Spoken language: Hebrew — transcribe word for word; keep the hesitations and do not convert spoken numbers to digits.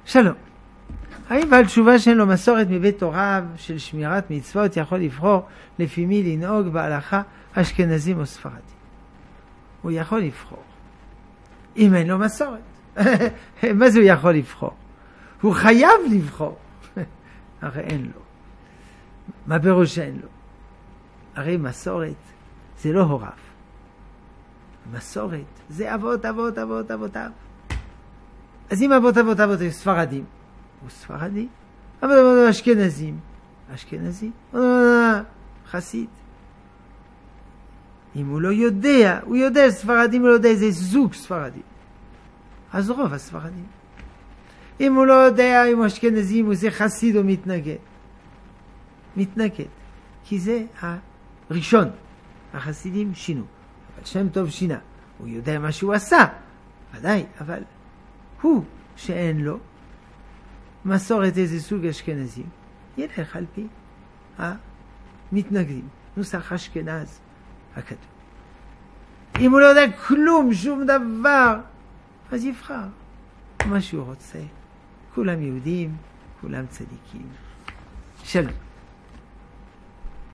שלום. האם בעל תשובה שאין לו מסורת מבית הוריו של שמירת מצוות יכול לבחור לפי מי לנהוג בהלכה, אשכנזים או ספרדים? הוא יכול לבחור. אם אין לו מסורת. מה זה הוא יכול לבחור? הוא חייב לבחור. הרי אין לו. מה פירוש שאין לו? הרי מסורת זה לא הוריו. מסורת זה אבות אבות אבות אבותיו. אז אם אבות אבות אבות הם ספרדים, הוא ספרדי. אבל אבות אשכנזים, אשכנזי, חסיד. אם הוא לא יודע, הוא יודע ספרדים, הוא לא יודע איזה זוג ספרדים. אז רוב הספרדים. אם הוא לא יודע אם הוא אשכנזי, אם הוא זה חסיד או מתנגד. מתנגד. כי זה הראשון. החסידים שינו. אבל שם טוב שינה. הוא יודע מה שהוא עשה. ודאי, אבל הוא שאין לו מסורת איזה סוג אשכנזים, ילך על פי המתנגדים. נוסח אשכנז הכתוב. אם הוא לא יודע כלום, שום דבר, אז יבחר מה שהוא רוצה. כולם יהודים, כולם צדיקים. שלום.